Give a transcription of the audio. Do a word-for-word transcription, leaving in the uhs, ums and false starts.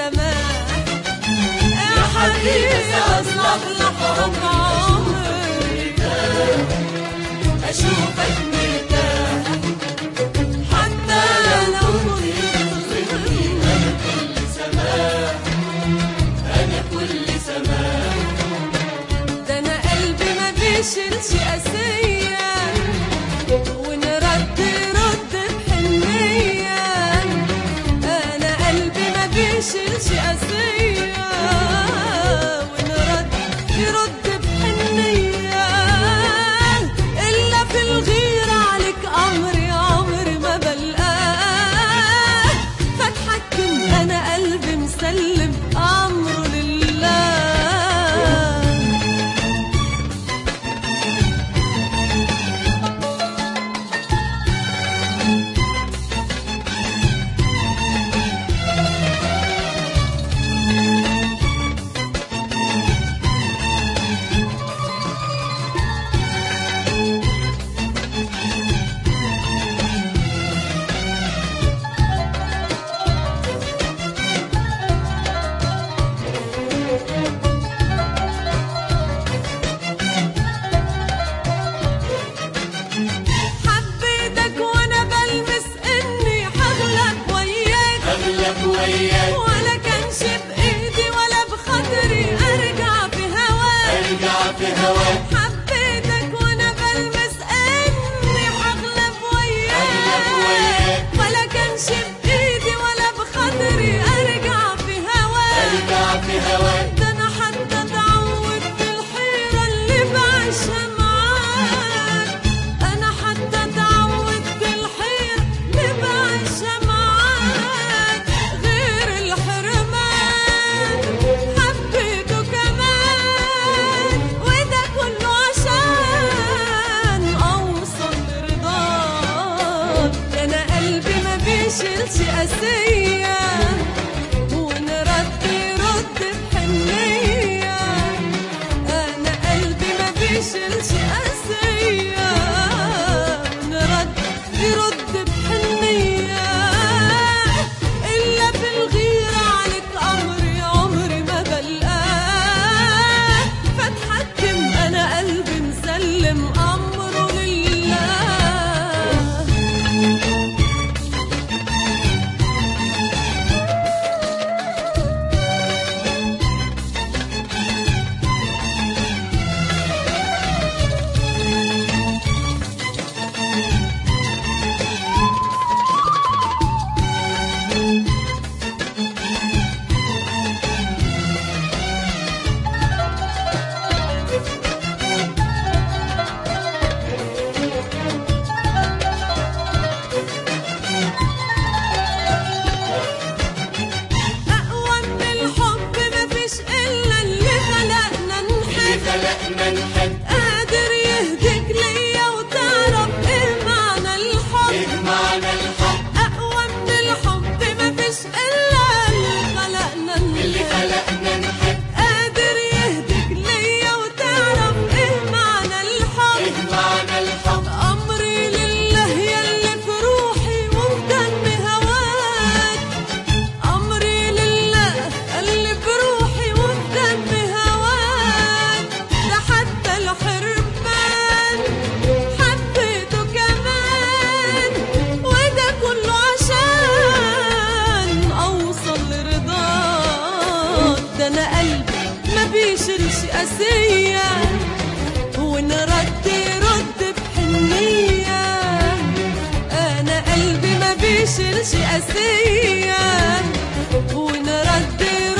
سماح يا حبيبي أصلح لك عمري أشوفك مرتاح حتى لو كنت أنا كل سماح أنا كل سماح ده أنا قلبي ما بيشيلش قاسية ونرد رد بحنية أنا قلبي ما بيشيلش قاسية ونرد يرد بحنية إلا في الغيرة عليك أمري عمري ما بلقاه فاتحكم أنا قلبي مسلم أمره لله حبيتك وانا بلمس اني هغلب وياك أغلب وياك ولا كانش بايدي ولا بخاطري ارجع في هواك أرجع في هواك حبيتك وانا بلمس اني هغلب أغلب وياك وياك ولا كانش بايدي ولا بخاطري ارجع في هواك أرجع في هواك ده انا حتى اتعود بالحيرة اللي بعيشها معاك انا حتى اتعود بالحيرة اللي بعيشها معاك غير الحرمان حبيته كمان وده كله عشان اوصل لرضاك ده انا قلبي ما بيشيلش قاسية ونرد يرد بحنية أنا قلبي ما بيشيلش قاسية ونرد يرد بحنية إلا في الغيرة عليك أمري عمري ما بلقاه فاتحكم أنا قلبي مسلم أمره لله أقوى من الحب مفيش إلا اللي خلقنا اللي نحب خلقنا نحب قادر يهديك ليا وتعرف إيه معنى الحب إيه معنى الحب أقوى من الحب مفيش إلا اللي خلقنا اللي نحب خلقنا نحب قادر يهديك ليا وتعرف إيه معنى الحب إيه معنى الحب أمري لله يلي في روحي وبدمي هواك أمري لله اللي في روحي وبدمي هواك ده حتى الحرمان حبيته كمان وده كله عشان أوصل لرضاك ده أنا قلبي ما بيشيلش قاسية ونرد يرد بحنية أنا قلبي ما بيشيلش قاسية ونرد